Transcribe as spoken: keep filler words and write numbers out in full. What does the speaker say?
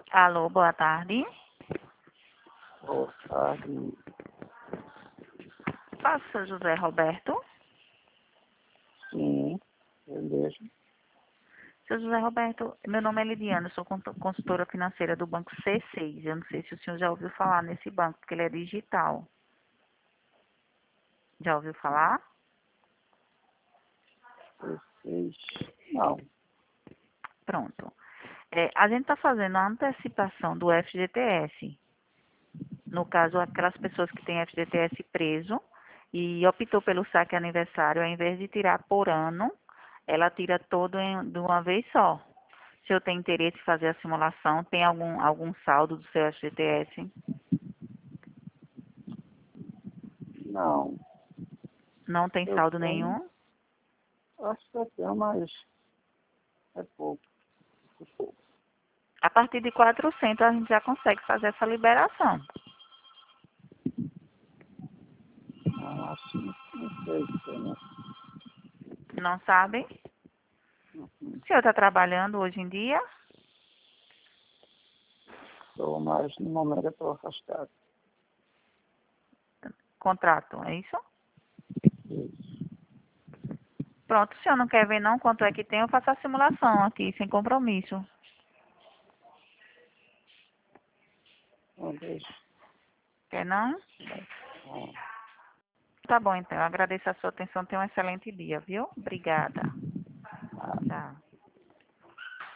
Alô, boa tarde. Boa tarde. Fala, seu José Roberto. Sim, eu mesmo. Seu José Roberto, meu nome é Lidiana, eu sou conto- consultora financeira do Banco C seis. Eu não sei se o senhor já ouviu falar nesse banco, porque ele é digital. Já ouviu falar? Vocês. Não. Pronto. É, a gente está fazendo a antecipação do F G T S. No caso, aquelas pessoas que têm F G T S preso e optou pelo saque aniversário, ao invés de tirar por ano, ela tira todo em- de uma vez só. O senhor tem interesse em fazer a simulação? Tem algum, algum saldo do seu F G T S? Não. Não tem Eu saldo tenho. nenhum? Acho que eu tenho, mas é pouco. É pouco. A partir de quatrocentos a gente já consegue fazer essa liberação. Não, acho que não, não sei se tem, né? Não sabe? Uhum. O senhor está trabalhando hoje em dia? Estou, mas no momento eu estou afastado. Contrato, é isso? Isso. Pronto, o senhor não quer ver não quanto é que tem, eu faço a simulação aqui, sem compromisso. Não deixa. Quer não? Ah. Tá bom, então. Eu agradeço a sua atenção. Tenha um excelente dia, viu? Obrigada. Ah. Tchau.